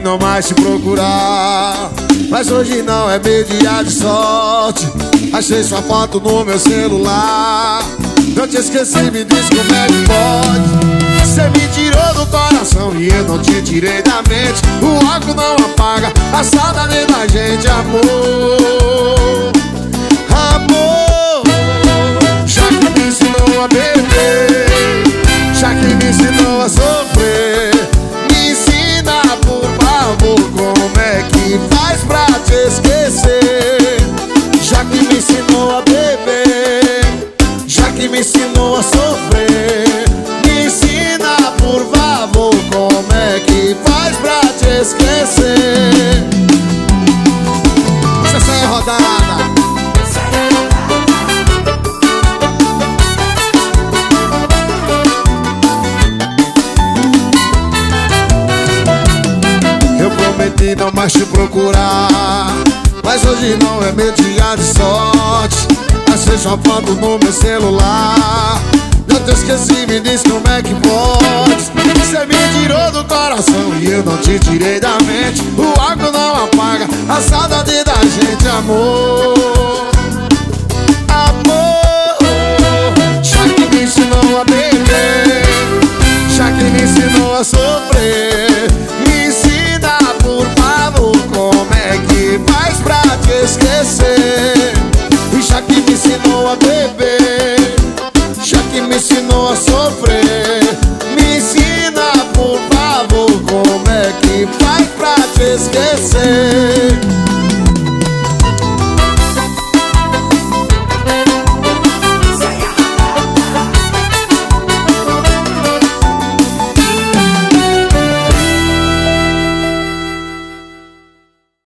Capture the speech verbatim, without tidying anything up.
não mais te procurar, mas hoje não é meu dia de sorte. Achei sua foto no meu celular. Eu te esqueci, me diz como é que pode. Você me tirou do coração e eu não te tirei da mente. O álcool não apaga a saudade da gente. Amor, amor, já que me ensinou a beber, já que me ensinou a sofrer, me ensina por favor como é que faz pra te esquecer. Já que me ensinou a beber, já que me ensinou a sofrer, me ensina por favor como é que faz pra te esquecer. Essa é a rodada. Eu prometi não mais te procurar, mas hoje não é meu dia de sorte. Achei sua foto no meu celular. Eu te esqueci, me diz como é que pode. Você me tirou do coração e eu não te tirei da mente. O álcool não apaga a saudade da gente. Amor, amor, já que me ensinou a beber, já que me ensinou a sofrer, me ensina por favor como é que faz pra te esquecer. E já que me ensinou a beber, já que me ensinou a sofrer, me ensina por favor como é que faz pra te esquecer.